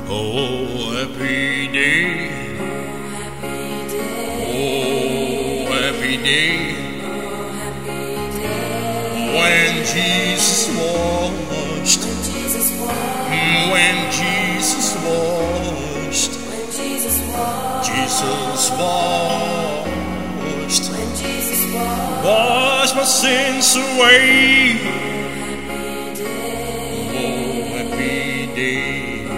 Oh, happy day. Oh, happy day. When Jesus washed. When Jesus washed. Jesus washed. Wash my sins away. Oh, happy day.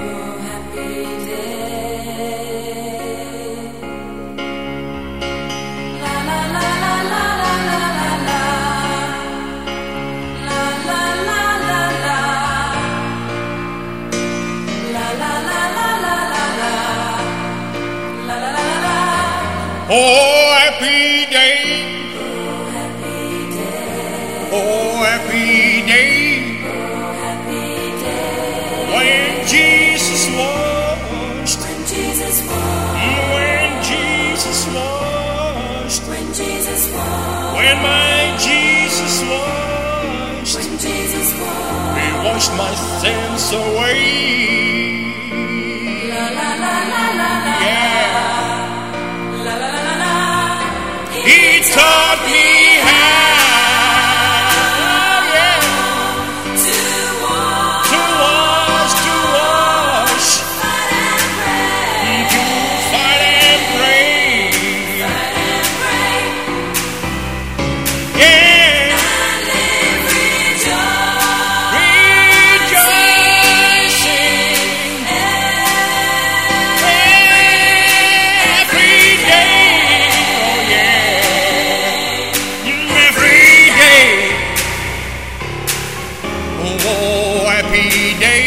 Oh, happy day. Oh, happy day. When Jesus washed. When Jesus washed. When my Jesus washed. He washed my sins away. He taught me how, to wash, to fight and pray, yeah, and live rejoicing every day. Oh, happy day.